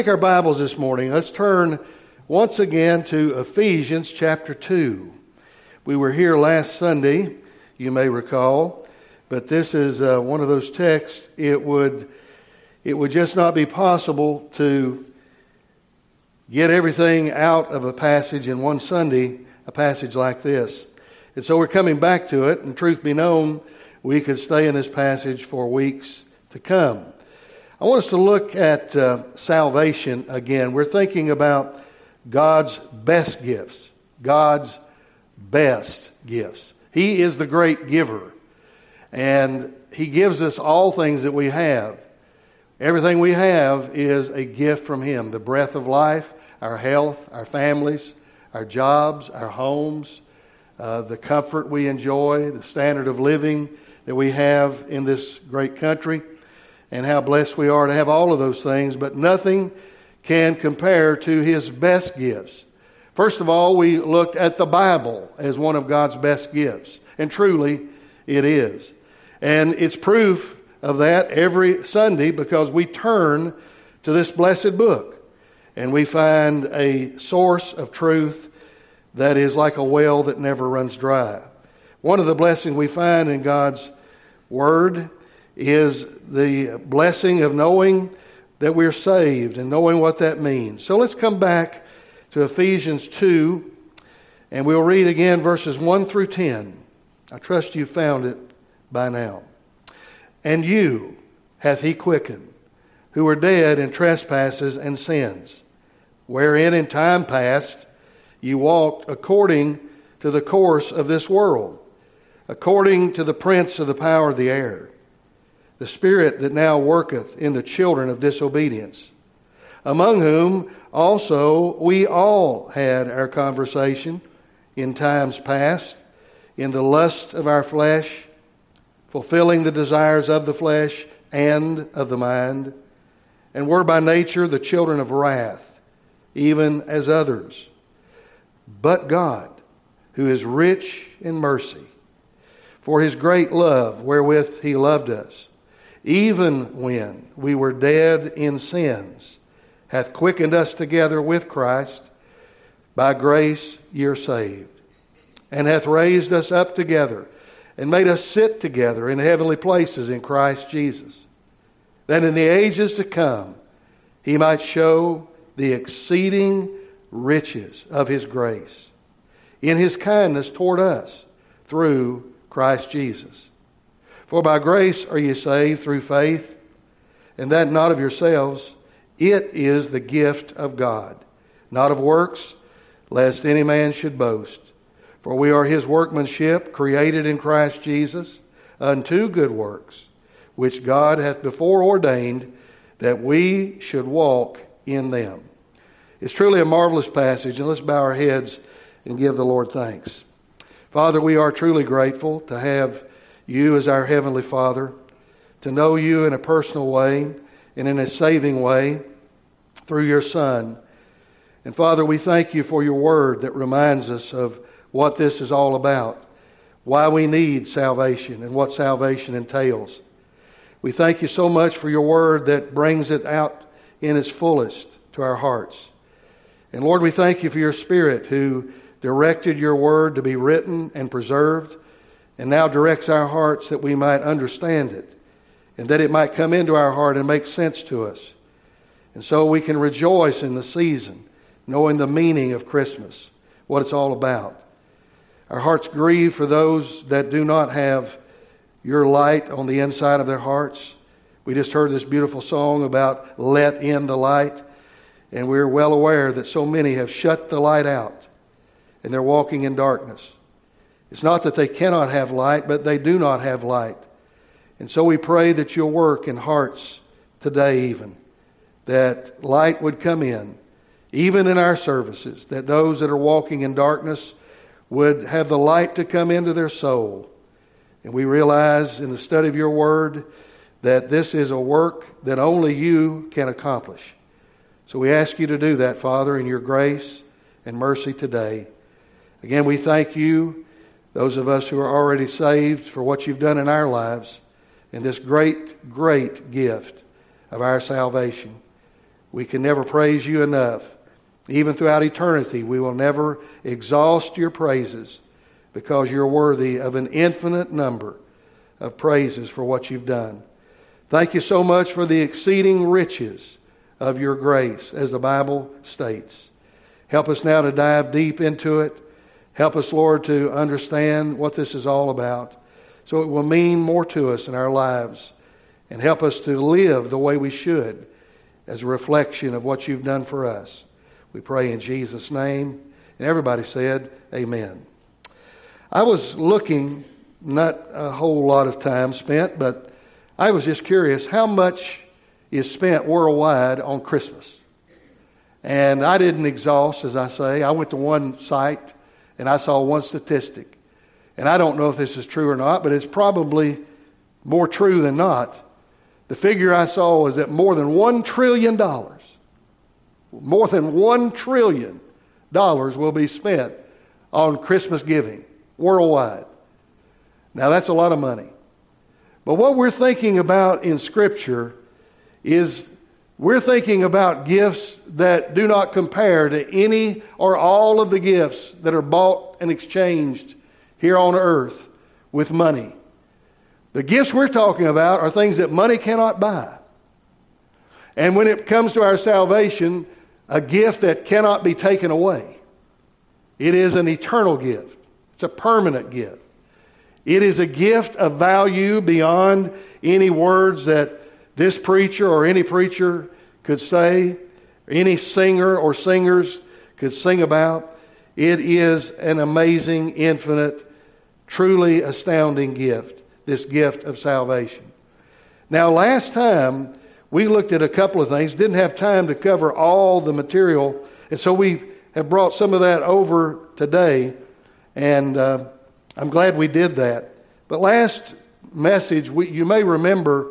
Take our Bibles this morning. Let's turn once again to Ephesians chapter 2. We were here last Sunday, you may recall, but this is one of those texts. It would just not be possible to get everything out of a passage in one Sunday, a passage like this. And so we're coming back to it, and truth be known, we could stay in this passage for weeks to come. I want us to look at salvation again. We're thinking about God's best gifts. God's best gifts. He is the great giver. And He gives us all things that we have. Everything we have is a gift from Him. The breath of life, our health, our families, our jobs, our homes, the comfort we enjoy, the standard of living that we have in this great country, and how blessed we are to have all of those things, but nothing can compare to His best gifts. First of all, we looked at the Bible as one of God's best gifts, and truly it is. And it's proof of that every Sunday because we turn to this blessed book, and we find a source of truth that is like a well that never runs dry. One of the blessings we find in God's Word is the blessing of knowing that we're saved and knowing what that means. So let's come back to Ephesians 2, and we'll read again verses 1 through 10. I trust you found it by now. And you hath He quickened, who were dead in trespasses and sins, wherein in time past you walked according to the course of this world, according to the prince of the power of the air, the spirit that now worketh in the children of disobedience, among whom also we all had our conversation in times past, in the lust of our flesh, fulfilling the desires of the flesh and of the mind, and were by nature the children of wrath, even as others. But God, who is rich in mercy, for His great love wherewith He loved us, even when we were dead in sins, hath quickened us together with Christ. By grace ye are saved, and hath raised us up together, and made us sit together in heavenly places in Christ Jesus, that in the ages to come He might show the exceeding riches of His grace in His kindness toward us through Christ Jesus. For by grace are ye saved through faith, and that not of yourselves. It is the gift of God, not of works, lest any man should boast. For we are His workmanship, created in Christ Jesus, unto good works, which God hath before ordained that we should walk in them. It's truly a marvelous passage, and let's bow our heads and give the Lord thanks. Father, we are truly grateful to have You as our Heavenly Father, to know You in a personal way and in a saving way through Your Son. And Father, we thank You for Your Word that reminds us of what this is all about, why we need salvation and what salvation entails. We thank You so much for Your Word that brings it out in its fullest to our hearts. And Lord, we thank You for Your Spirit who directed Your Word to be written and preserved, and now directs our hearts that we might understand it, and that it might come into our heart and make sense to us. And so we can rejoice in the season, knowing the meaning of Christmas, what it's all about. Our hearts grieve for those that do not have Your light on the inside of their hearts. We just heard this beautiful song about let in the light, and we're well aware that so many have shut the light out, and they're walking in darkness. It's not that they cannot have light, but they do not have light. And so we pray that You'll work in hearts today even, that light would come in, even in our services, that those that are walking in darkness would have the light to come into their soul. And we realize in the study of Your Word that this is a work that only You can accomplish. So we ask You to do that, Father, in Your grace and mercy today. Again, we thank You, those of us who are already saved, for what You've done in our lives and this great, great gift of our salvation. We can never praise you enough. Even throughout eternity, we will never exhaust your praises because you're worthy of an infinite number of praises for what you've done. Thank you so much for the exceeding riches of your grace, as the Bible states. Help us now to dive deep into it. Help us, Lord, to understand what this is all about so it will mean more to us in our lives, and help us to live the way we should as a reflection of what you've done for us. We pray in Jesus' name. And everybody said, amen. I was looking, not a whole lot of time spent, but I was just curious, how much is spent worldwide on Christmas? And I didn't exhaust, as I say. I went to one site and I saw one statistic. And I don't know if this is true or not, but it's probably more true than not. The figure I saw was that more than $1 trillion will be spent on Christmas giving worldwide. Now that's a lot of money. But what we're thinking about in Scripture is we're thinking about gifts that do not compare to any or all of the gifts that are bought and exchanged here on earth with money. The gifts we're talking about are things that money cannot buy. And when it comes to our salvation, a gift that cannot be taken away. It is an eternal gift. It's a permanent gift. It is a gift of value beyond any words that this preacher or any preacher could say, any singer or singers could sing about. It is an amazing, infinite, truly astounding gift, this gift of salvation. Now, last time we looked at a couple of things, didn't have time to cover all the material, and so we have brought some of that over today, and I'm glad we did that. But last message, you may remember,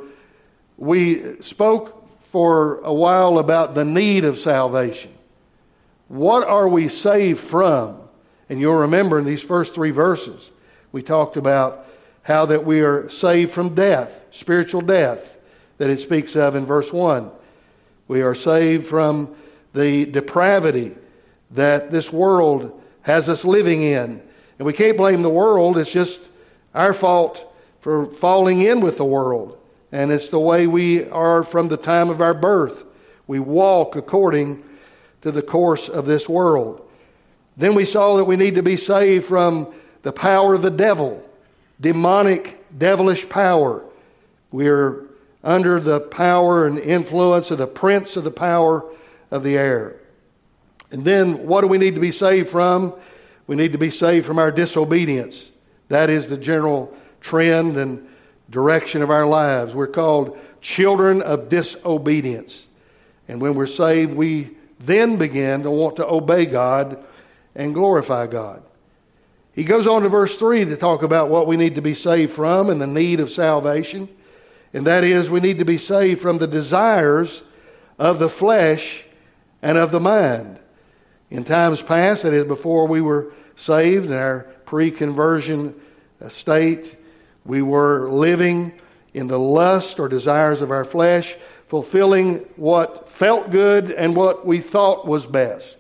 we spoke for a while about the need of salvation. What are we saved from? And you'll remember in these first 3 verses, we talked about how that we are saved from death, spiritual death, that it speaks of in verse 1. We are saved from the depravity that this world has us living in. And we can't blame the world, it's just our fault for falling in with the world. And it's the way we are from the time of our birth. We walk according to the course of this world. Then we saw that we need to be saved from the power of the devil, demonic, devilish power. We're under the power and influence of the prince of the power of the air. And then what do we need to be saved from? We need to be saved from our disobedience. That is the general trend and direction of our lives. We're called children of disobedience. And when we're saved, we then begin to want to obey God and glorify God. He goes on to verse 3 to talk about what we need to be saved from and the need of salvation. And that is, we need to be saved from the desires of the flesh and of the mind. In times past, that is before we were saved in our pre-conversion state, we were living in the lust or desires of our flesh, fulfilling what felt good and what we thought was best.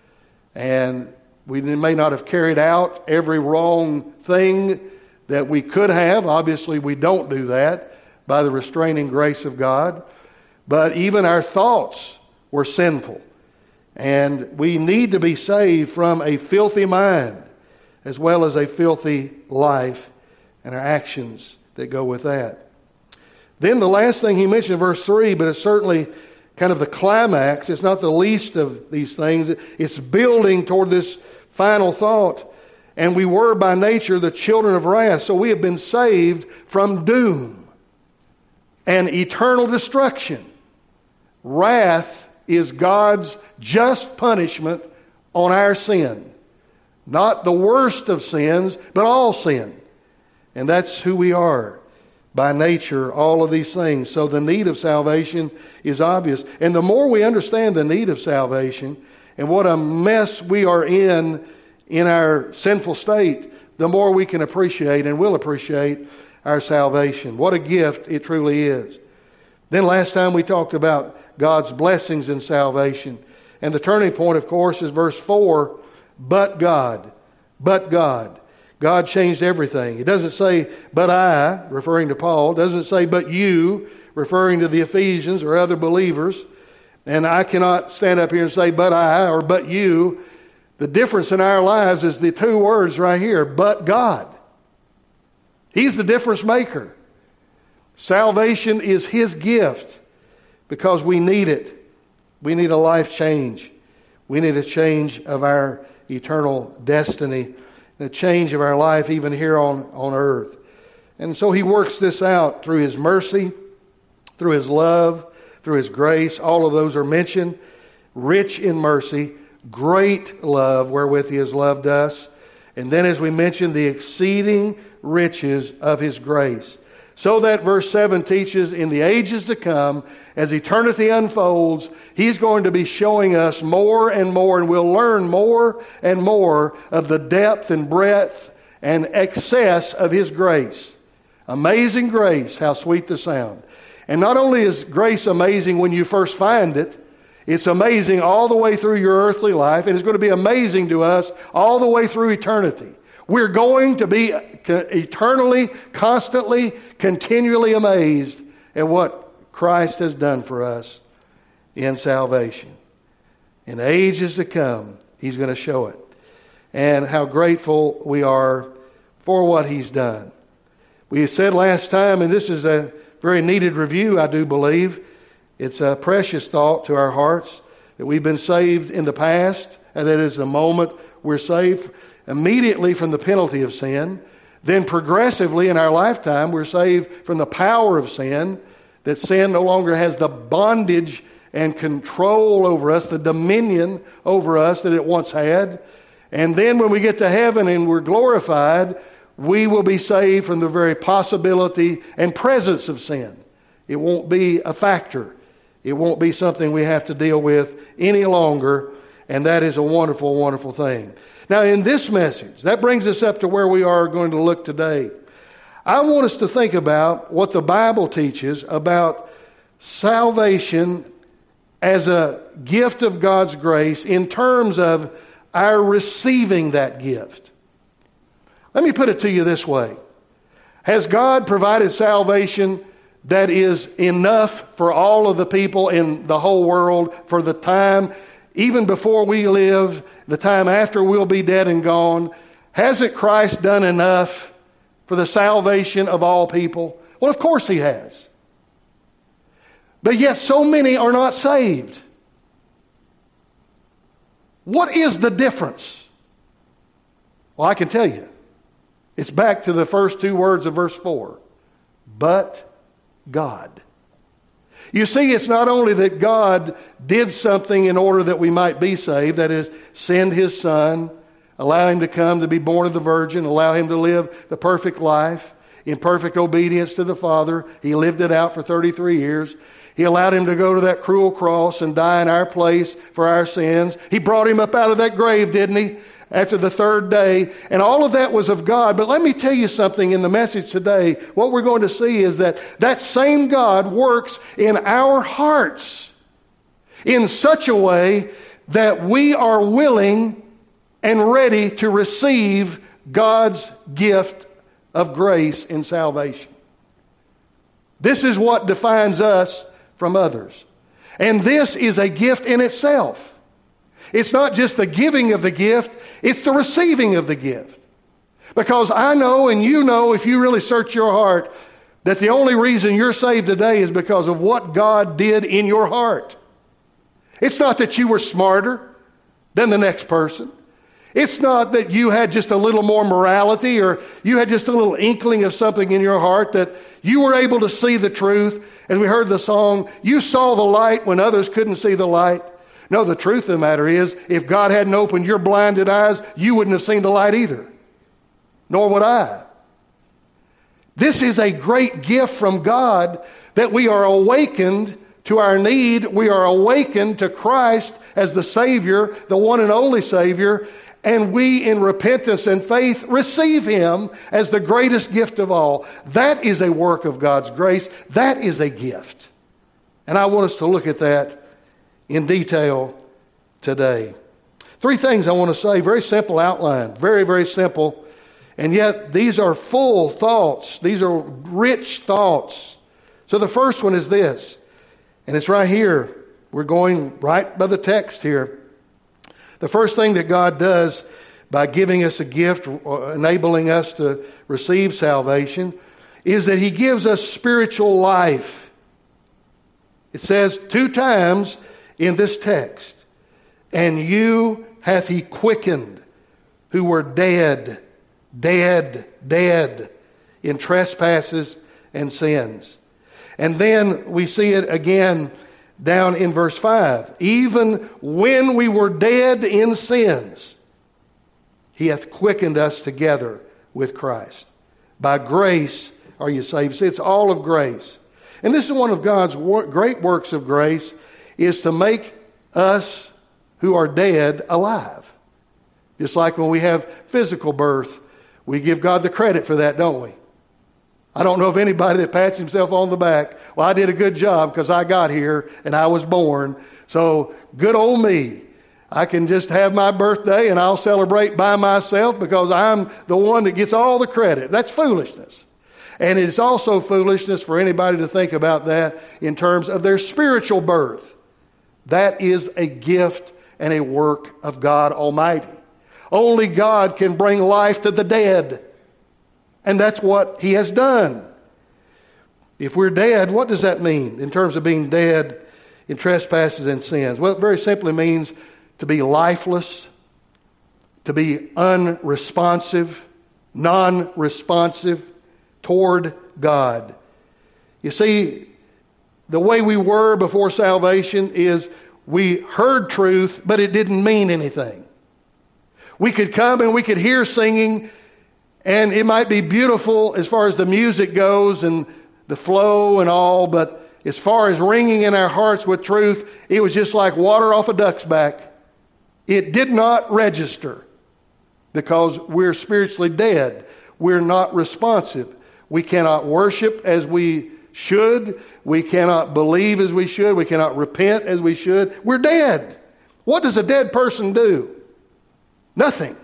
And we may not have carried out every wrong thing that we could have. Obviously, we don't do that by the restraining grace of God. But even our thoughts were sinful. And we need to be saved from a filthy mind as well as a filthy life and our actions that go with that. Then the last thing he mentioned in verse 3, but it's certainly kind of the climax. It's not the least of these things. It's building toward this final thought. And we were by nature the children of wrath. So we have been saved from doom and eternal destruction. Wrath is God's just punishment on our sin. Not the worst of sins, but all sin. And that's who we are by nature, all of these things. So the need of salvation is obvious. And the more we understand the need of salvation and what a mess we are in our sinful state, the more we can appreciate and will appreciate our salvation. What a gift it truly is. Then last time we talked about God's blessings in salvation. And the turning point, of course, is verse 4, but God. But God. God changed everything. It doesn't say, but I, referring to Paul. It doesn't say, but you, referring to the Ephesians or other believers. And I cannot stand up here and say, but I, or but you. The difference in our lives is the two words right here, but God. He's the difference maker. Salvation is His gift because we need it. We need a life change. We need a change of our eternal destiny, a change of our life even here on earth. And so He works this out through His mercy, through His love, through His grace. All of those are mentioned. Rich in mercy, great love wherewith He has loved us. And then, as we mentioned, the exceeding riches of His grace. So that verse 7 teaches in the ages to come, as eternity unfolds, He's going to be showing us more and more, and we'll learn more and more of the depth and breadth and excess of His grace. Amazing grace, how sweet the sound. And not only is grace amazing when you first find it, it's amazing all the way through your earthly life, and it's going to be amazing to us all the way through eternity. We're going to be eternally, constantly, continually amazed at what Christ has done for us in salvation. In ages to come, He's going to show it. And how grateful we are for what He's done. We said last time, and this is a very needed review, I do believe. It's a precious thought to our hearts that we've been saved in the past, and that is the moment we're saved immediately from the penalty of sin. Then progressively in our lifetime, we're saved from the power of sin, that sin no longer has the bondage and control over us, the dominion over us that it once had. And then when we get to heaven and we're glorified, we will be saved from the very possibility and presence of sin. It won't be a factor. It won't be something we have to deal with any longer. And that is a wonderful, wonderful thing. Now, in this message, that brings us up to where we are going to look today. I want us to think about what the Bible teaches about salvation as a gift of God's grace in terms of our receiving that gift. Let me put it to you this way. Has God provided salvation that is enough for all of the people in the whole world for the time, even before we live, the time after we'll be dead and gone? Hasn't Christ done enough for the salvation of all people? Well, of course He has. But yet so many are not saved. What is the difference? Well, I can tell you. It's back to the first two words of verse 4. But God. You see, it's not only that God did something in order that we might be saved, that is, send His Son, allow Him to come to be born of the Virgin, allow Him to live the perfect life in perfect obedience to the Father. He lived it out for 33 years. He allowed Him to go to that cruel cross and die in our place for our sins. He brought Him up out of that grave, didn't He? After the third day. And all of that was of God. But let me tell you something in the message today. What we're going to see is that that same God works in our hearts in such a way that we are willing and ready to receive God's gift of grace in salvation. This is what defines us from others. And this is a gift in itself. It's not just the giving of the gift, it's the receiving of the gift. Because I know and you know, if you really search your heart, that the only reason you're saved today is because of what God did in your heart. It's not that you were smarter than the next person. It's not that you had just a little more morality or you had just a little inkling of something in your heart that you were able to see the truth. As we heard the song, you saw the light when others couldn't see the light. No, the truth of the matter is, if God hadn't opened your blinded eyes, you wouldn't have seen the light either. Nor would I. This is a great gift from God that we are awakened to our need. We are awakened to Christ as the Savior, the one and only Savior. And we, in repentance and faith, receive Him as the greatest gift of all. That is a work of God's grace. That is a gift. And I want us to look at that in detail today. 3 things I want to say, very simple outline, very, very simple. And yet these are full thoughts. These are rich thoughts. So the first one is this, and it's right here. We're going right by the text here. The first thing that God does by giving us a gift, enabling us to receive salvation, is that He gives us spiritual life. It says 2 times in this text, and you hath He quickened who were dead in trespasses and sins. And then we see it again down in verse 5. Even when we were dead in sins, He hath quickened us together with Christ. By grace are you saved. See, it's all of grace. And this is one of God's great works of grace, is to make us who are dead alive. Just like when we have physical birth, we give God the credit for that, don't we? I don't know of anybody that pats himself on the back. Well, I did a good job because I got here and I was born. So good old me. I can just have my birthday and I'll celebrate by myself because I'm the one that gets all the credit. That's foolishness. And it's also foolishness for anybody to think about that in terms of their spiritual birth. That is a gift and a work of God Almighty. Only God can bring life to the dead. And that's what He has done. If we're dead, what does that mean in terms of being dead in trespasses and sins? Well, it very simply means to be lifeless, to be unresponsive, non-responsive toward God. You see, the way we were before salvation is we heard truth, but it didn't mean anything. We could come and we could hear singing, and it might be beautiful as far as the music goes and the flow and all, but as far as ringing in our hearts with truth, it was just like water off a duck's back. It did not register because we're spiritually dead. We're not responsive. We cannot worship as we should. We cannot believe as we should. We cannot repent as we should. We're dead. What does a dead person do? Nothing.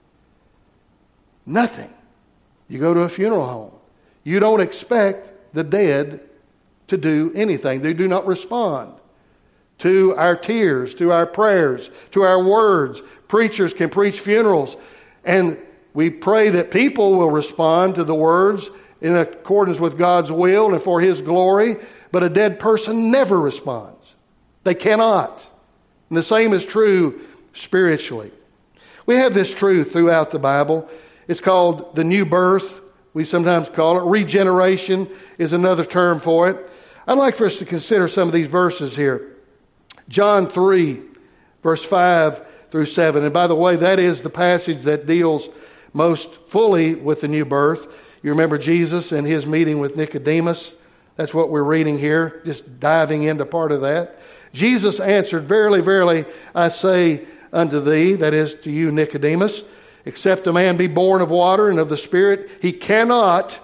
Nothing. You go to a funeral home. You don't expect the dead to do anything. They do not respond to our tears, to our prayers, to our words. Preachers can preach funerals, and we pray that people will respond to the words in accordance with God's will and for His glory, but a dead person never responds. They cannot. And the same is true spiritually. We have this truth throughout the Bible. It's called the new birth. We sometimes call it regeneration is another term for it. I'd like for us to consider some of these verses here. John 3, verse 5 through 7. And by the way, that is the passage that deals most fully with the new birth. You remember Jesus and His meeting with Nicodemus. That's what we're reading here, just diving into part of that. Jesus answered, Verily, verily, I say unto thee, that is to you, Nicodemus, except a man be born of water and of the Spirit, he cannot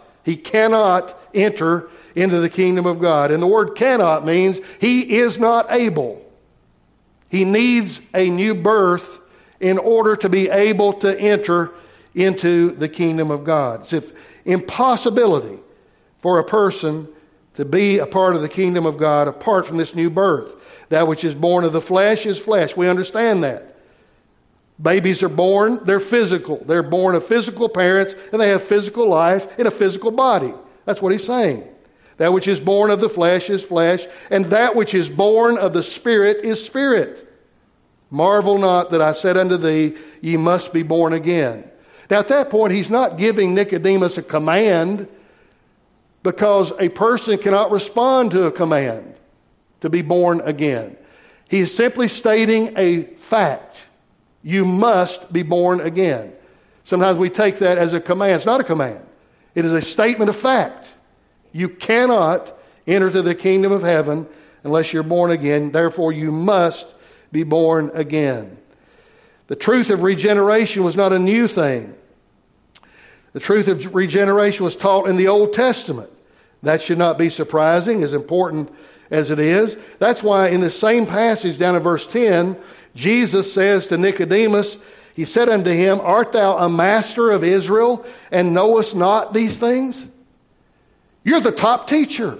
enter into the kingdom of God. And the word cannot means he is not able. He needs a new birth in order to be able to enter into the kingdom of God. It's an impossibility for a person to be a part of the kingdom of God apart from this new birth. That which is born of the flesh is flesh. We understand that. Babies are born, they're physical. They're born of physical parents, and they have physical life in a physical body. That's what He's saying. That which is born of the flesh is flesh, and that which is born of the Spirit is spirit. Marvel not that I said unto thee, ye must be born again. Now at that point, He's not giving Nicodemus a command, because a person cannot respond to a command to be born again. He is simply stating a fact. You must be born again. Sometimes we take that as a command. It's not a command. It is a statement of fact. You cannot enter to the kingdom of heaven unless you're born again. Therefore, you must be born again. The truth of regeneration was not a new thing. The truth of regeneration was taught in the Old Testament. That should not be surprising, as important as it is. That's why in the same passage down in verse 10, Jesus says to Nicodemus, he said unto him, Art thou a master of Israel, and knowest not these things? You're the top teacher.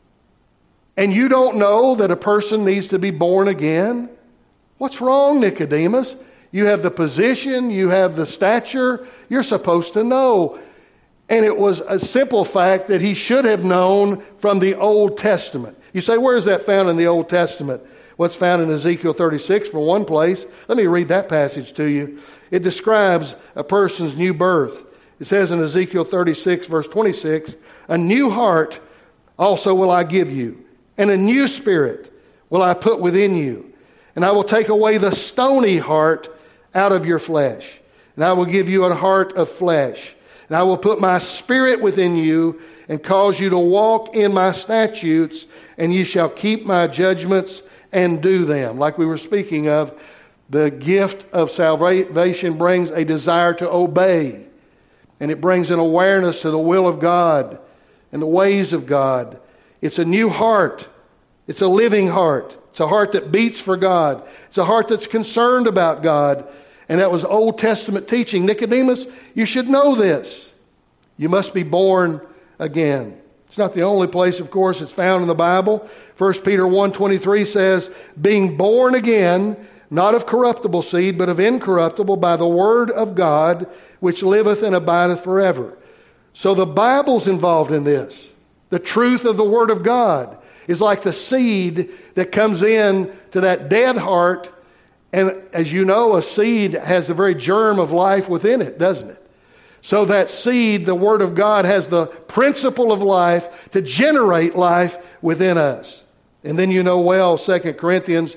And you don't know that a person needs to be born again? What's wrong, Nicodemus? You have the position, you have the stature, you're supposed to know. And it was a simple fact that he should have known from the Old Testament. You say, where is that found in the Old Testament? What's found in Ezekiel 36 for one place. Let me read that passage to you. It describes a person's new birth. It says in Ezekiel 36 verse 26, A new heart also will I give you, and a new spirit will I put within you. And I will take away the stony heart out of your flesh. And I will give you a heart of flesh. And I will put my spirit within you and cause you to walk in my statutes, and ye shall keep my judgments and do them. Like we were speaking of, the gift of salvation brings a desire to obey. And it brings an awareness to the will of God and the ways of God. It's a new heart. It's a living heart. It's a heart that beats for God. It's a heart that's concerned about God. And that was Old Testament teaching. Nicodemus, you should know this. You must be born again. It's not the only place, of course, it's found in the Bible. 1 Peter 1:23 says, Being born again, not of corruptible seed, but of incorruptible, by the word of God, which liveth and abideth forever. So the Bible's involved in this. The truth of the Word of God is like the seed that comes in to that dead heart. And as you know, a seed has the very germ of life within it, doesn't it? So that seed, the Word of God, has the principle of life to generate life within us. And then you know well, 2 Corinthians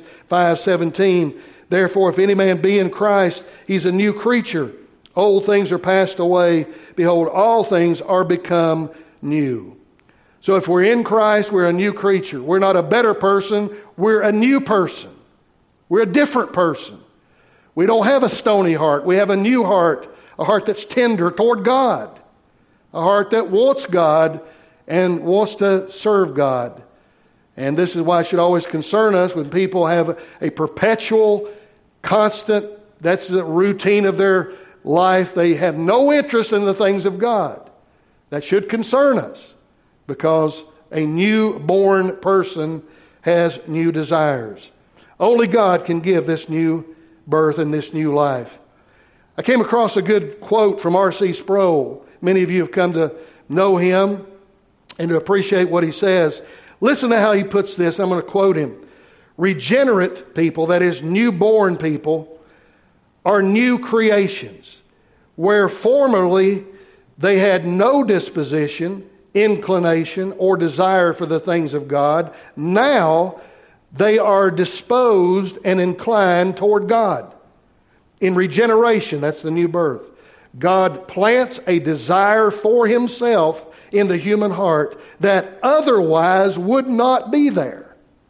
5:17, Therefore, if any man be in Christ, he's a new creature. Old things are passed away. Behold, all things are become new. So if we're in Christ, we're a new creature. We're not a better person. We're a new person. We're a different person. We don't have a stony heart. We have a new heart, a heart that's tender toward God, a heart that wants God and wants to serve God. And this is why it should always concern us when people have a perpetual, constant, that's the routine of their life. They have no interest in the things of God. That should concern us because a newborn person has new desires. Only God can give this new birth and this new life. I came across a good quote from R.C. Sproul. Many of you have come to know him and to appreciate what he says. Listen to how he puts this. I'm going to quote him. Regenerate people, that is newborn people, are new creations, where formerly they had no disposition, inclination, or desire for the things of God. Now they are disposed and inclined toward God. In regeneration, that's the new birth, God plants a desire for himself in the human heart that otherwise would not be there.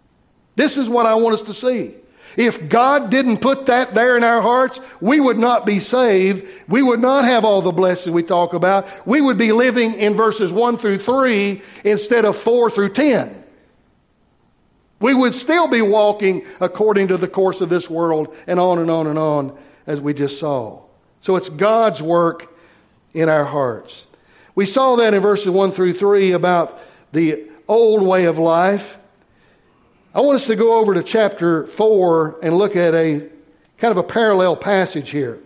This is what I want us to see. If God didn't put that there in our hearts, we would not be saved. We would not have all the blessings we talk about. We would be living in verses 1 through 3 instead of 4 through 10. We would still be walking according to the course of this world and on and on and on, as we just saw. So it's God's work in our hearts. We saw that in verses 1 through 3 about the old way of life. I want us to go over to chapter 4 and look at a kind of a parallel passage here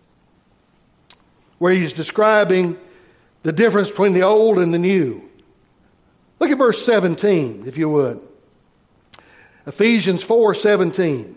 where he's describing the difference between the old and the new. Look at verse 17, if you would. Ephesians 4:17.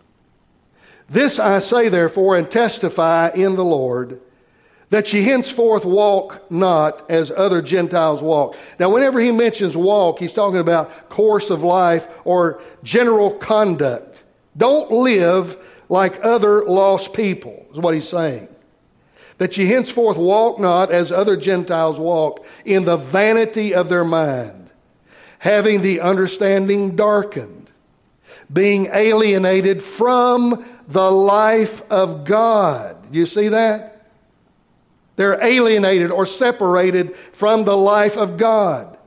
This I say therefore and testify in the Lord, that ye henceforth walk not as other Gentiles walk. Now, whenever he mentions walk, he's talking about course of life or general conduct. Don't live like other lost people, is what he's saying. That ye henceforth walk not as other Gentiles walk, in the vanity of their mind, having the understanding darkened, being alienated from the life of God. Do you see that? They're alienated or separated from the life of God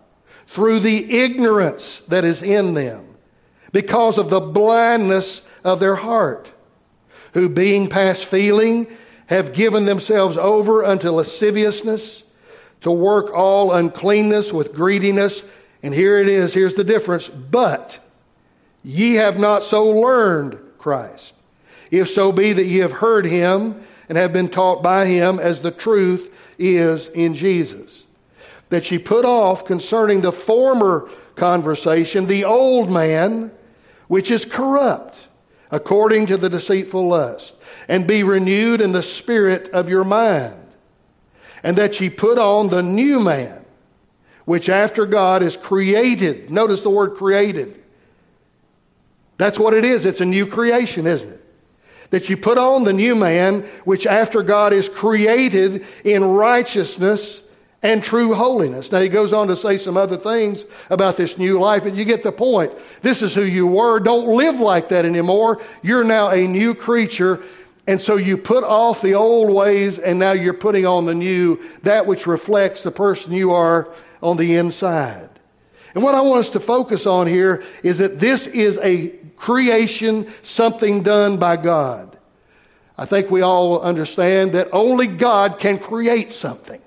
through the ignorance that is in them, because of the blindness of their heart, who being past feeling have given themselves over unto lasciviousness, to work all uncleanness with greediness. And here it is, here's the difference. But ye have not so learned Christ, if so be that ye have heard him and have been taught by him, as the truth is in Jesus. That ye put off concerning the former conversation the old man, which is corrupt, according to the deceitful lust, and be renewed in the spirit of your mind. And that ye put on the new man, which after God is created. Notice the word created. That's what it is. It's a new creation, isn't it? That you put on the new man, which after God is created in righteousness and true holiness. Now he goes on to say some other things about this new life, but you get the point. This is who you were. Don't live like that anymore. You're now a new creature. And so you put off the old ways, and now you're putting on the new, that which reflects the person you are on the inside. And what I want us to focus on here is that this is a creation, something done by God. I think we all understand that only God can create something.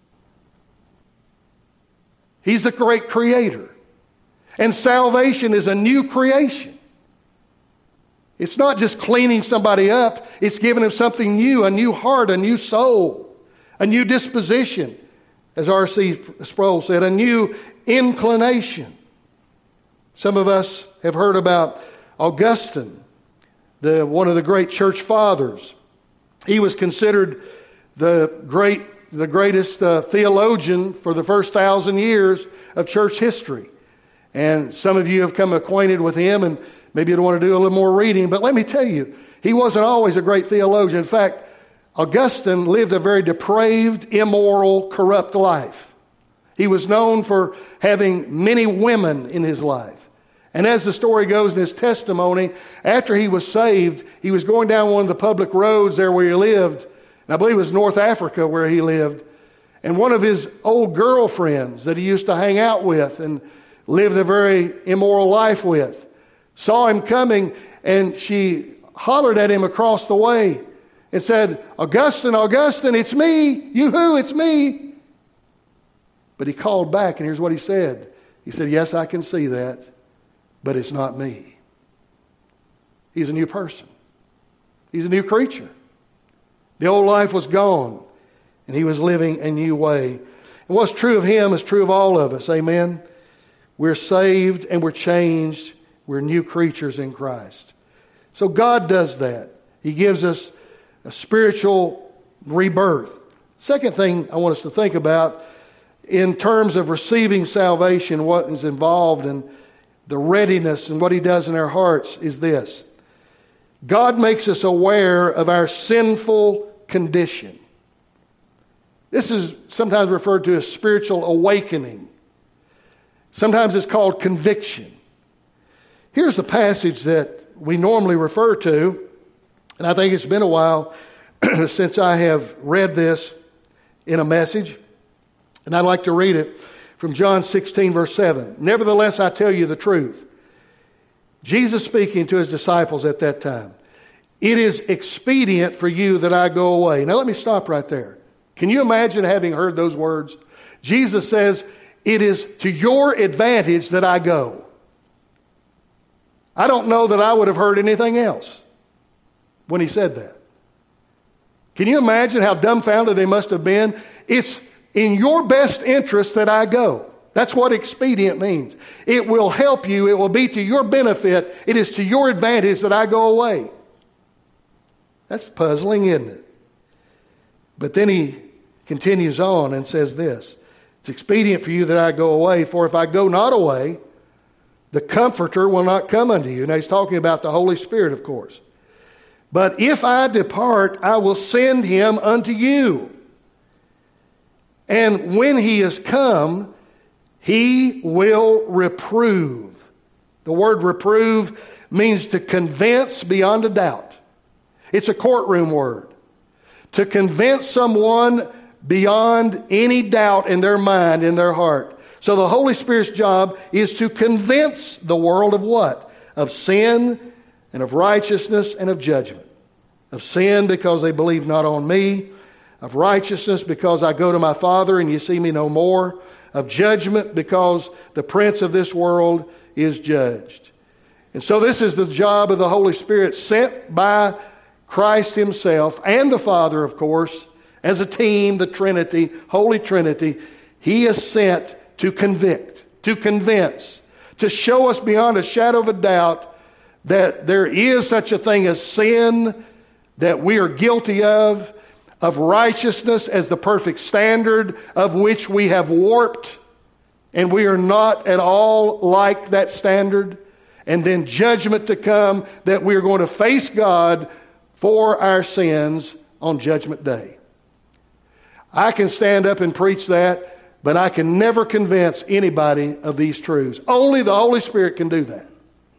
He's the great creator. And salvation is a new creation. It's not just cleaning somebody up. It's giving them something new, a new heart, a new soul, a new disposition. As R.C. Sproul said, a new inclination. Some of us have heard about Augustine, one of the great church fathers. He was considered the greatest theologian for the first 1,000 years of church history. And some of you have come acquainted with him, and maybe you'd want to do a little more reading. But let me tell you, he wasn't always a great theologian. In fact, Augustine lived a very depraved, immoral, corrupt life. He was known for having many women in his life. And as the story goes in his testimony, after he was saved, he was going down one of the public roads there where he lived. And I believe it was North Africa where he lived. And one of his old girlfriends that he used to hang out with and lived a very immoral life with saw him coming, and she hollered at him across the way and said, Augustine, Augustine, it's me. You who? It's me. But he called back, and here's what he said. He said, yes, I can see that, but it's not me. He's a new person. He's a new creature. The old life was gone, and he was living a new way. And what's true of him is true of all of us. Amen? We're saved and we're changed. We're new creatures in Christ. So God does that. He gives us a spiritual rebirth. Second thing I want us to think about in terms of receiving salvation, what is involved in the readiness and what he does in our hearts is this. God makes us aware of our sinful condition. This is sometimes referred to as spiritual awakening. Sometimes it's called conviction. Here's the passage that we normally refer to, and I think it's been a while since I have read this in a message, and I'd like to read it from John 16, verse 7. Nevertheless, I tell you the truth. Jesus speaking to his disciples at that time. It is expedient for you that I go away. Now let me stop right there. Can you imagine having heard those words? Jesus says, it is to your advantage that I go. I don't know that I would have heard anything else when he said that. Can you imagine how dumbfounded they must have been? It's in your best interest that I go. That's what expedient means. It will help you. It will be to your benefit. It is to your advantage that I go away. That's puzzling, isn't it? But then he continues on and says this. It's expedient for you that I go away, for if I go not away, the Comforter will not come unto you. Now he's talking about the Holy Spirit, of course. But if I depart, I will send him unto you. And when he is come, he will reprove. The word reprove means to convince beyond a doubt. It's a courtroom word. To convince someone beyond any doubt in their mind, in their heart. So the Holy Spirit's job is to convince the world of what? Of sin and of righteousness and of judgment. Of sin because they believe not on me. Of righteousness because I go to my Father and you see me no more. Of judgment because the prince of this world is judged. And so this is the job of the Holy Spirit, sent by Christ Himself and the Father, of course, as a team, the Trinity, Holy Trinity. He is sent to convict, to convince, to show us beyond a shadow of a doubt that there is such a thing as sin, that we are guilty of righteousness as the perfect standard of which we have warped, and we are not at all like that standard, and then judgment to come, that we are going to face God for our sins on Judgment Day. I can stand up and preach that, but I can never convince anybody of these truths. Only the Holy Spirit can do that.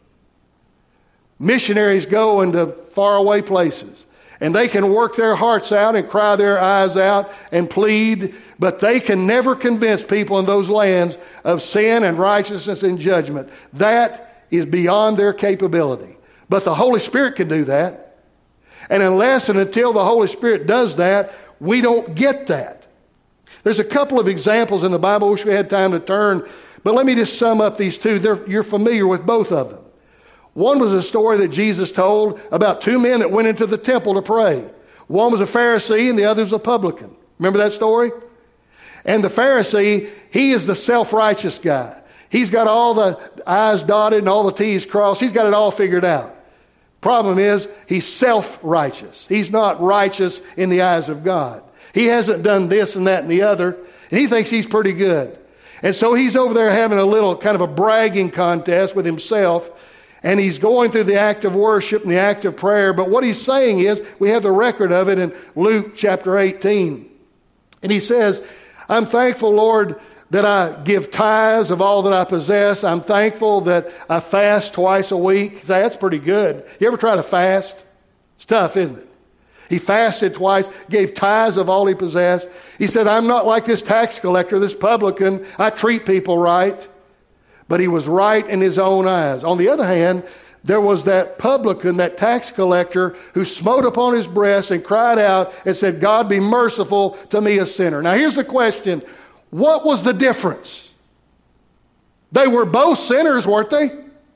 Missionaries go into faraway places, and they can work their hearts out and cry their eyes out and plead, but they can never convince people in those lands of sin and righteousness and judgment. That is beyond their capability. But the Holy Spirit can do that. And unless and until the Holy Spirit does that, we don't get that. There's a couple of examples in the Bible. I wish we had time to turn, but let me just sum up these two. You're familiar with both of them. One was a story that Jesus told about two men that went into the temple to pray. One was a Pharisee and the other was a publican. Remember that story? And the Pharisee, he is the self-righteous guy. He's got all the I's dotted and all the T's crossed. He's got it all figured out. Problem is, he's self-righteous. He's not righteous in the eyes of God. He hasn't done this and that and the other, and he thinks he's pretty good. And so he's over there having a little kind of a bragging contest with himself, and he's going through the act of worship and the act of prayer. But what he's saying is, we have the record of it in Luke chapter 18. And he says, I'm thankful, Lord, that I give tithes of all that I possess. I'm thankful that I fast twice a week. You say, that's pretty good. You ever try to fast? It's tough, isn't it? He fasted twice, gave tithes of all he possessed. He said, I'm not like this tax collector, this publican. I treat people right. But he was right in his own eyes. On the other hand, there was that publican, that tax collector, who smote upon his breast and cried out and said, God, be merciful to me, a sinner. Now here's the question. What was the difference? They were both sinners, weren't they?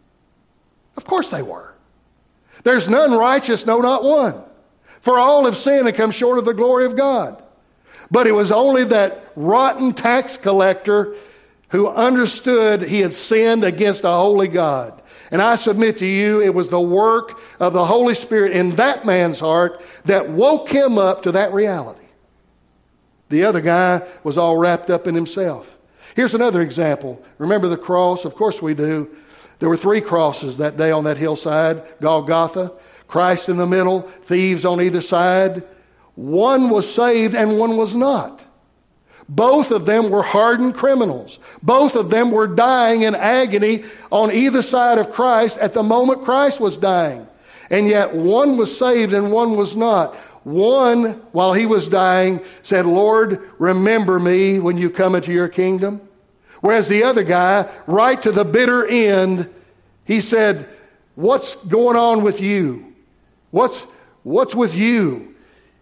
Of course they were. There's none righteous, no, not one. For all have sinned and come short of the glory of God. But it was only that rotten tax collector who understood he had sinned against a holy God. And I submit to you, it was the work of the Holy Spirit in that man's heart that woke him up to that reality. The other guy was all wrapped up in himself. Here's another example. Remember the cross? Of course we do. There were 3 crosses that day on that hillside, Golgotha. Christ in the middle, thieves on either side. One was saved and one was not. Both of them were hardened criminals. Both of them were dying in agony on either side of Christ at the moment Christ was dying. And yet one was saved and one was not. One, while he was dying, said, Lord, remember me when you come into your kingdom. Whereas the other guy, right to the bitter end, he said, what's going on with you? What's with you?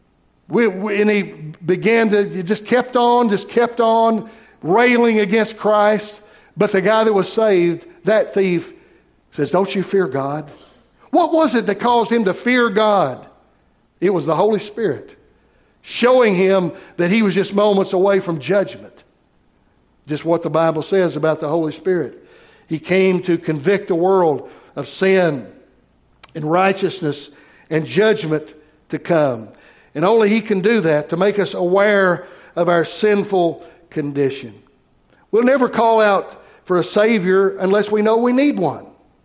And he began to, just kept on railing against Christ. But the guy that was saved, that thief, says, don't you fear God? What was it that caused him to fear God? It was the Holy Spirit showing him that he was just moments away from judgment. Just what the Bible says about the Holy Spirit. He came to convict the world of sin and righteousness and judgment to come. And only He can do that, to make us aware of our sinful condition. We'll never call out for a Savior unless we know we need one.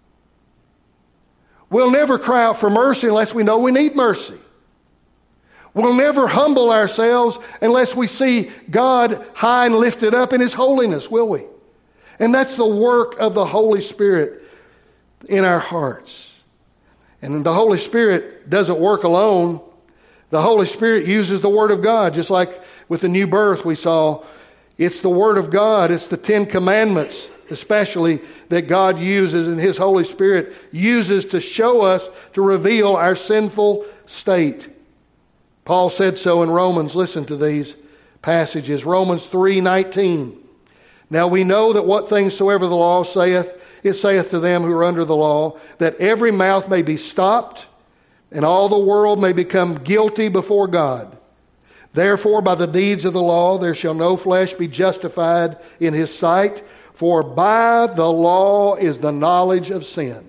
We'll never cry out for mercy unless we know we need mercy. We'll never humble ourselves unless we see God high and lifted up in His holiness, will we? And that's the work of the Holy Spirit in our hearts. And the Holy Spirit doesn't work alone. The Holy Spirit uses the Word of God, just like with the new birth we saw. It's the Word of God. It's the Ten Commandments, especially, that God uses and His Holy Spirit uses to show us, to reveal our sinful state. Paul said so in Romans. Listen to these passages. Romans 3:19. Now we know that what things soever the law saith, it saith to them who are under the law, that every mouth may be stopped, and all the world may become guilty before God. Therefore, by the deeds of the law, there shall no flesh be justified in His sight, for by the law is the knowledge of sin.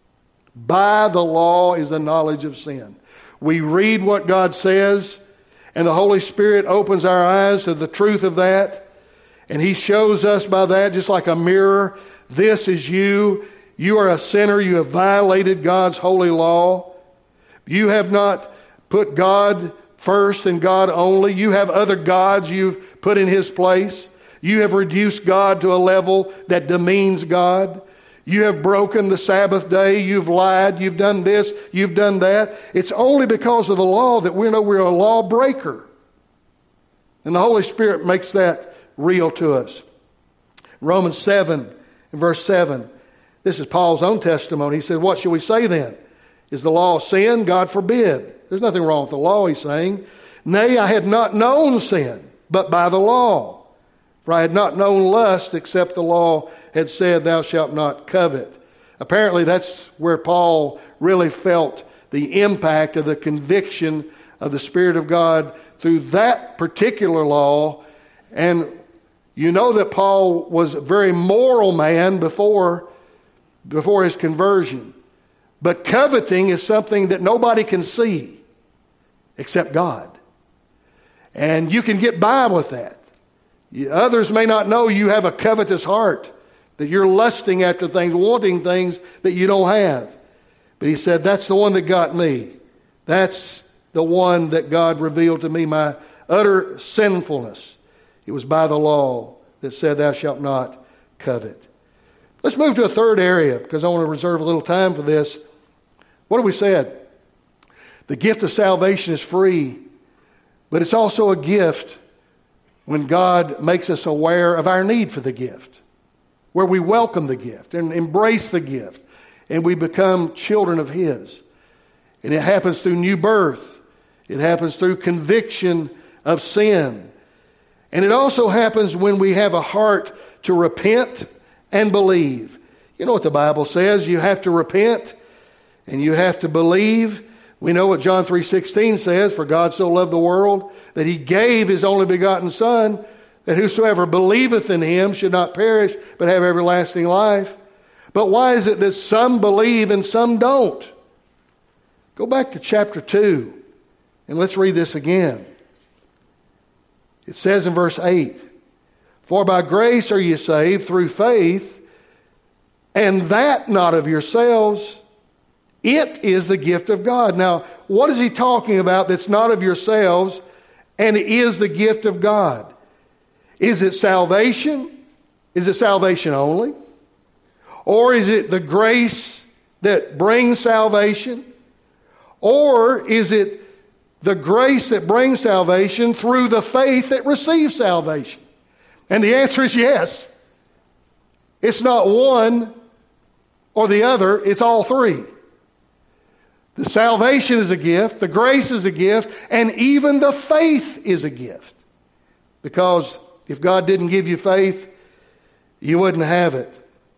By the law is the knowledge of sin. We read what God says, and the Holy Spirit opens our eyes to the truth of that, and He shows us by that, just like a mirror, this is you. You are a sinner. You have violated God's holy law. You have not put God first and God only. You have other gods you've put in His place. You have reduced God to a level that demeans God. You have broken the Sabbath day. You've lied. You've done this. You've done that. It's only because of the law that we know we're a lawbreaker. And the Holy Spirit makes that real to us. Romans 7 and verse 7. This is Paul's own testimony. He said, what shall we say then? Is the law sin? God forbid. There's nothing wrong with the law, he's saying. Nay, I had not known sin, but by the law. For I had not known lust, except the law had said, thou shalt not covet. Apparently that's where Paul really felt the impact of the conviction of the Spirit of God through that particular law. And you know that Paul was a very moral man before his conversion. But coveting is something that nobody can see except God. And you can get by with that. Others may not know you have a covetous heart, that you're lusting after things, wanting things that you don't have. But he said, that's the one that got me. That's the one that God revealed to me, my utter sinfulness. It was by the law that said, thou shalt not covet. Let's move to a third area, because I want to reserve a little time for this. What have we said? The gift of salvation is free, but it's also a gift when God makes us aware of our need for the gift, where we welcome the gift and embrace the gift, and we become children of His. And it happens through new birth. It happens through conviction of sin. And it also happens when we have a heart to repent and believe. You know what the Bible says. You have to repent and you have to believe. We know what John 3:16 says, for God so loved the world that He gave His only begotten Son, that whosoever believeth in Him should not perish, but have everlasting life. But why is it that some believe and some don't? Go back to chapter 2, and let's read this again. It says in verse 8, for by grace are ye saved through faith, and that not of yourselves. It is the gift of God. Now, what is he talking about that's not of yourselves and it is the gift of God? Is it salvation? Is it salvation only? Or is it the grace that brings salvation? Or is it the grace that brings salvation through the faith that receives salvation? And the answer is yes. It's not one or the other, it's all three. The salvation is a gift, the grace is a gift, and even the faith is a gift. Because if God didn't give you faith, you wouldn't have it.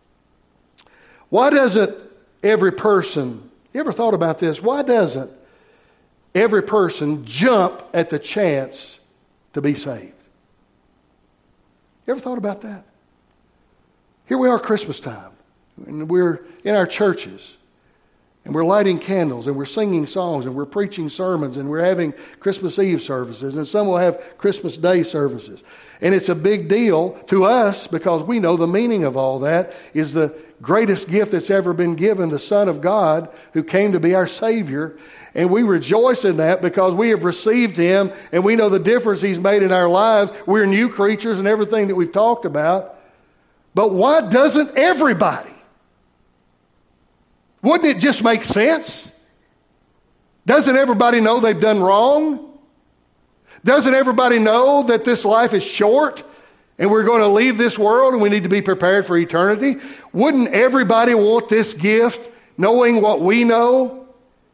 Why doesn't every person, you ever thought about this? Why doesn't every person jump at the chance to be saved? You ever thought about that? Here we are Christmas time, and we're in our churches. And we're lighting candles, and we're singing songs, and we're preaching sermons, and we're having Christmas Eve services, and some will have Christmas Day services. And it's a big deal to us because we know the meaning of all that is the greatest gift that's ever been given, the Son of God, who came to be our Savior. And we rejoice in that because we have received Him, and we know the difference He's made in our lives. We're new creatures and everything that we've talked about. But why doesn't everybody? Wouldn't it just make sense? Doesn't everybody know they've done wrong? Doesn't everybody know that this life is short and we're going to leave this world and we need to be prepared for eternity, wouldn't everybody want this gift, knowing what we know?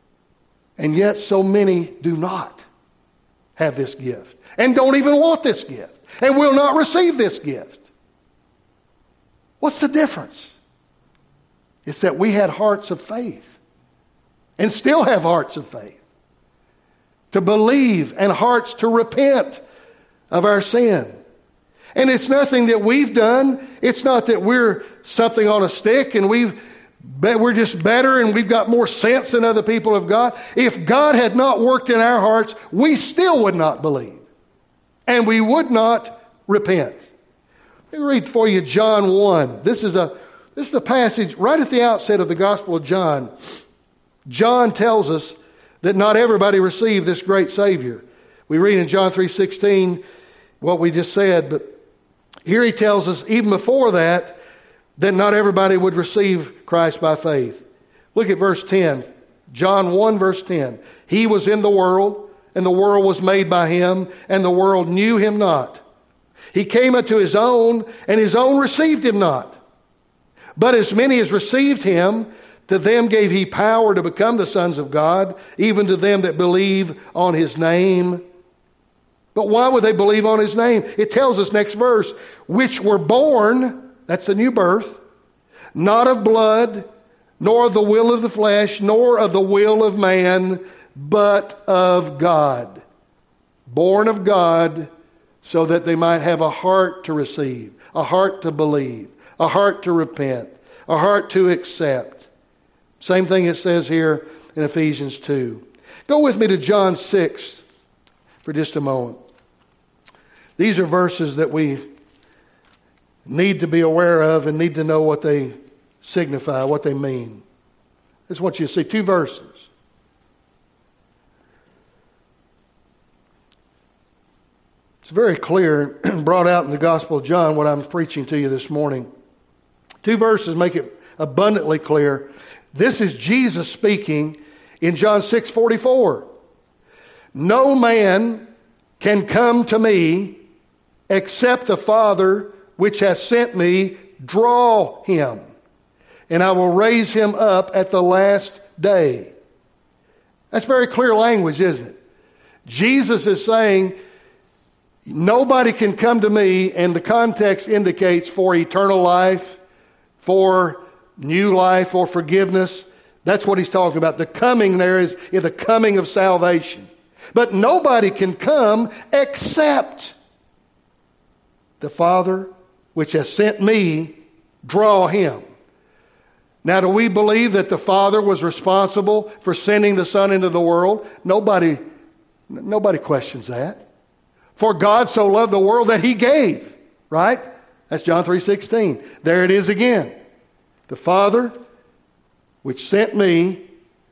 And yet so many do not have this gift and don't even want this gift and will not receive this gift. What's the difference? It's that we had hearts of faith and still have hearts of faith to believe and hearts to repent of our sin. And it's nothing that we've done. It's not that we're something on a stick and we're just better and we've got more sense than other people of God. If God had not worked in our hearts, we still would not believe. And we would not repent. Let me read for you John 1. This is the passage right at the outset of the Gospel of John. John tells us that not everybody received this great Savior. We read in John 3:16 what we just said, but here he tells us even before that not everybody would receive Christ by faith. Look at verse 10. John 1 verse 10. He was in the world, and the world was made by him, and the world knew him not. He came unto his own, and his own received him not. But as many as received him, to them gave he power to become the sons of God, even to them that believe on his name. But why would they believe on his name? It tells us next verse, which were born, that's the new birth, not of blood, nor of the will of the flesh, nor of the will of man, but of God. Born of God, so that they might have a heart to receive, a heart to believe, a heart to repent, a heart to accept. Same thing it says here in Ephesians 2. Go with me to John 6 for just a moment. These are verses that we need to be aware of and need to know what they signify, what they mean. I just want you to see two verses. It's very clear and brought out in the Gospel of John what I'm preaching to you this morning. Two verses make it abundantly clear. This is Jesus speaking in John 6:44. No man can come to me except the Father which has sent me draw him, and I will raise him up at the last day. That's very clear language, isn't it? Jesus is saying, nobody can come to me, and the context indicates for eternal life, for new life, or forgiveness. That's what he's talking about. The coming there is the coming of salvation. But nobody can come except the Father which has sent me draw him. Now, do we believe that the Father was responsible for sending the Son into the world? Nobody questions that. For God so loved the world that he gave, right? That's John 3:16. There it is again. The Father which sent me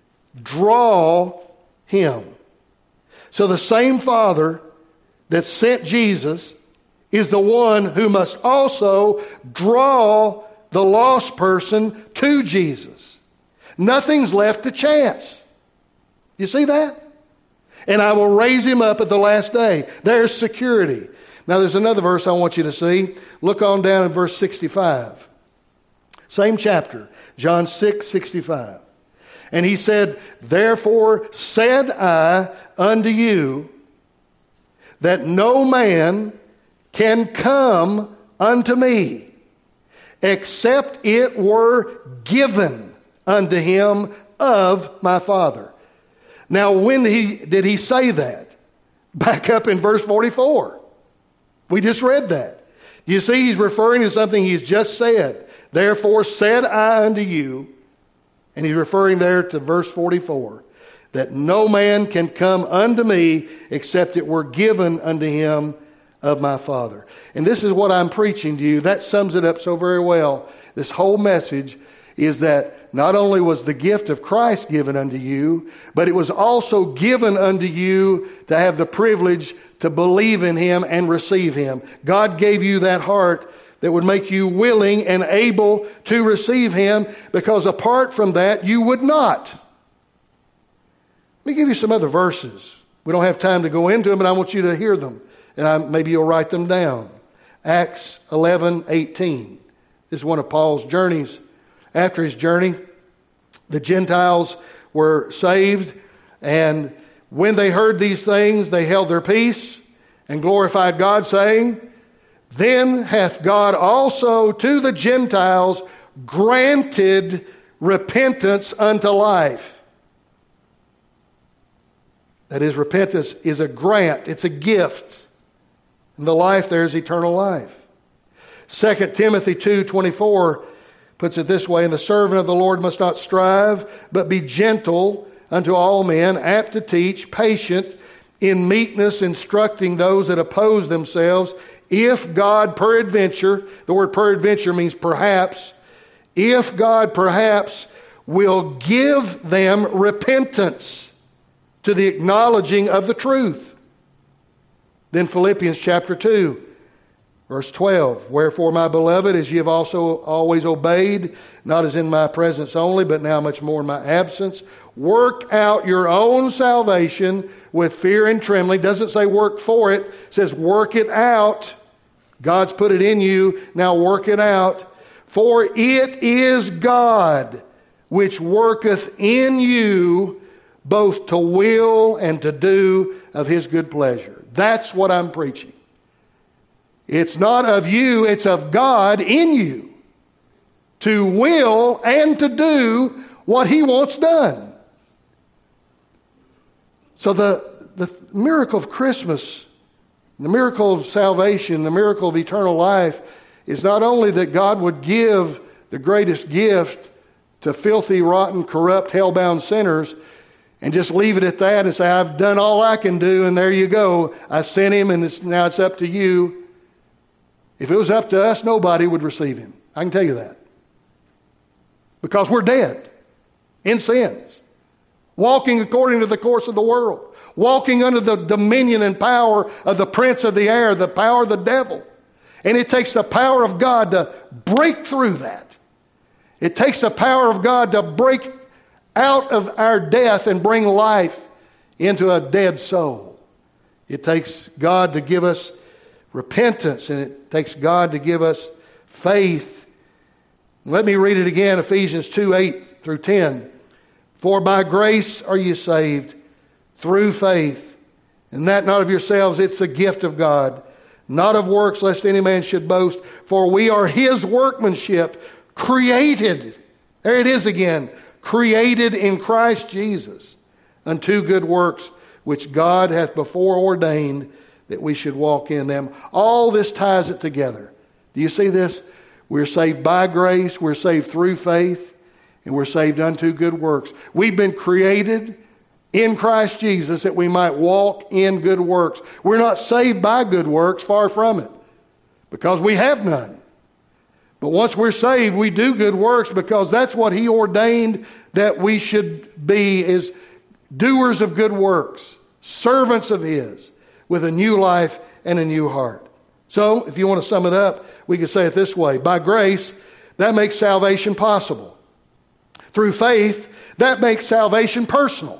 draw him. So the same Father that sent Jesus is the one who must also draw the lost person to Jesus. Nothing's left to chance. You see that? And I will raise him up at the last day. There's security. Now there's another verse I want you to see. Look on down at verse 65. Same chapter, John 6:65. And he said, therefore said I unto you, that no man can come unto me, except it were given unto him of my Father. Now, when did he say that? Back up in verse 44. We just read that. You see, he's referring to something he's just said. Therefore said I unto you, and he's referring there to verse 44, that no man can come unto me except it were given unto him of my Father. And this is what I'm preaching to you. That sums it up so very well. This whole message is that not only was the gift of Christ given unto you, but it was also given unto you to have the privilege to believe in him and receive him. God gave you that heart that would make you willing and able to receive him, because apart from that, you would not. Let me give you some other verses. We don't have time to go into them, but I want you to hear them, and maybe you'll write them down. Acts 11:18. This is one of Paul's journeys. After his journey, the Gentiles were saved, and when they heard these things, they held their peace and glorified God, saying, "Then hath God also to the Gentiles granted repentance unto life." That is, repentance is a grant, it's a gift. And the life there is eternal life. 2 Timothy 2:24 puts it this way, "And the servant of the Lord must not strive, but be gentle unto all men, apt to teach, patient, in meekness instructing those that oppose themselves, if God peradventure," the word peradventure means perhaps, "if God perhaps will give them repentance to the acknowledging of the truth." Then Philippians chapter 2, verse 12, "Wherefore, my beloved, as ye have also always obeyed, not as in my presence only, but now much more in my absence, work out your own salvation with fear and trembling." Doesn't say work for it, it says work it out. God's put it in you, now work it out. "For it is God which worketh in you both to will and to do of His good pleasure." That's what I'm preaching. It's not of you, it's of God in you to will and to do what He wants done. So the miracle of Christmas, the miracle of salvation, the miracle of eternal life is not only that God would give the greatest gift to filthy, rotten, corrupt, hell-bound sinners and just leave it at that and say, "I've done all I can do, and there you go. I sent Him, and now it's up to you." If it was up to us, nobody would receive Him. I can tell you that. Because we're dead in sins, walking according to the course of the world, walking under the dominion and power of the prince of the air, the power of the devil. And it takes the power of God to break through that. It takes the power of God to break out of our death and bring life into a dead soul. It takes God to give us repentance, and it takes God to give us faith. Let me read it again, Ephesians 2:8 through 10. "For by grace are ye saved, through faith, and that not of yourselves, it's the gift of God, not of works, lest any man should boast. For we are His workmanship, created," there it is again, "created in Christ Jesus, unto good works, which God hath before ordained that we should walk in them." All this ties it together. Do you see this? We're saved by grace, we're saved through faith, and we're saved unto good works. We've been created in Christ Jesus that we might walk in good works. We're not saved by good works, far from it, because we have none. But once we're saved, we do good works because that's what He ordained that we should be, is doers of good works, servants of His, with a new life and a new heart. So, if you want to sum it up, we could say it this way. By grace, that makes salvation possible. Through faith, that makes salvation personal.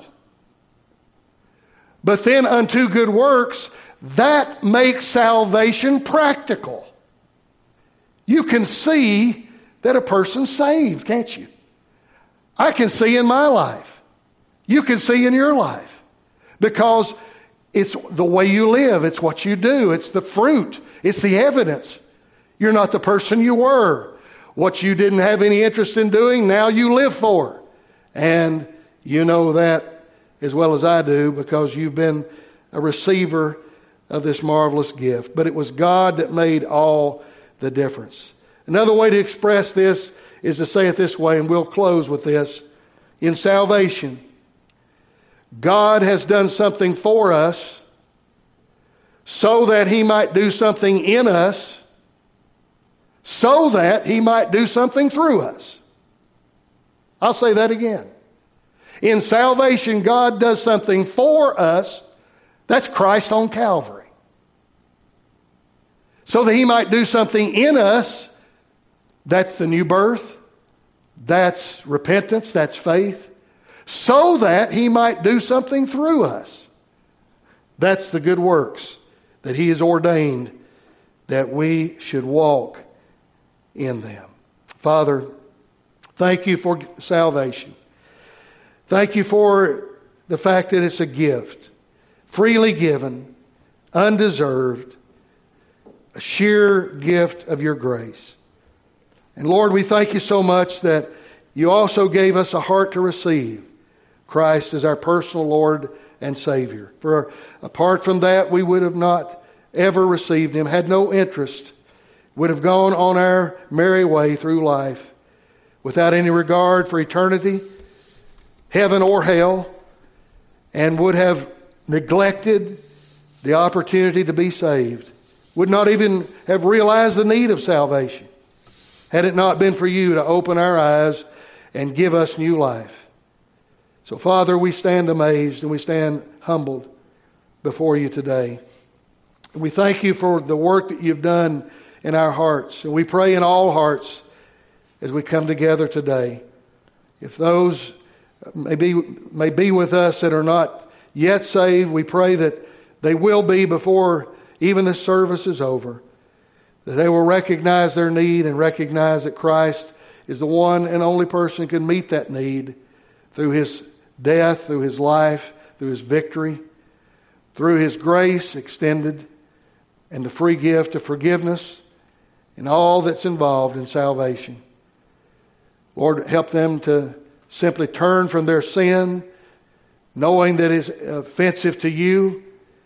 But then unto good works, that makes salvation practical. You can see that a person's saved, can't you? I can see in my life. You can see in your life. Because it's the way you live. It's what you do. It's the fruit. It's the evidence. You're not the person you were. What you didn't have any interest in doing, now you live for. And you know that as well as I do because you've been a receiver of this marvelous gift. But it was God that made all the difference. Another way to express this is to say it this way, and we'll close with this. In salvation, God has done something for us so that He might do something in us, so that He might do something through us. I'll say that again. In salvation, God does something for us. That's Christ on Calvary. So that He might do something in us. That's the new birth. That's repentance. That's faith. So that He might do something through us. That's the good works that He has ordained that we should walk in them. Father, thank you for salvation. Thank you for the fact that it's a gift, freely given, undeserved, a sheer gift of your grace. And Lord, we thank you so much that you also gave us a heart to receive Christ as our personal Lord and Savior. For apart from that, we would have not ever received Him, had no interest, would have gone on our merry way through life without any regard for eternity, heaven or hell, and would have neglected the opportunity to be saved. Would not even have realized the need of salvation had it not been for you to open our eyes and give us new life. So, Father, we stand amazed and we stand humbled before you today. And we thank you for the work that you've done in our hearts. And we pray in all hearts as we come together today. If those may be with us that are not yet saved, we pray that they will be before even this service is over. That they will recognize their need and recognize that Christ is the one and only person who can meet that need through His death, through His life, through His victory, through His grace extended, and the free gift of forgiveness and all that's involved in salvation. Lord, help them to simply turn from their sin, knowing that it's offensive to you,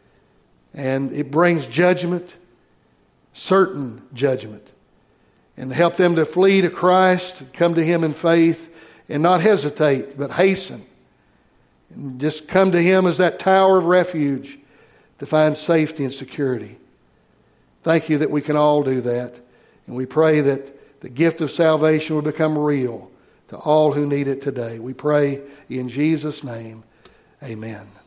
and it brings judgment, certain judgment. And help them to flee to Christ, come to Him in faith, and not hesitate, but hasten. And just come to Him as that tower of refuge to find safety and security. Thank you that we can all do that. And we pray that the gift of salvation will become real to all who need it today. We pray in Jesus' name. Amen.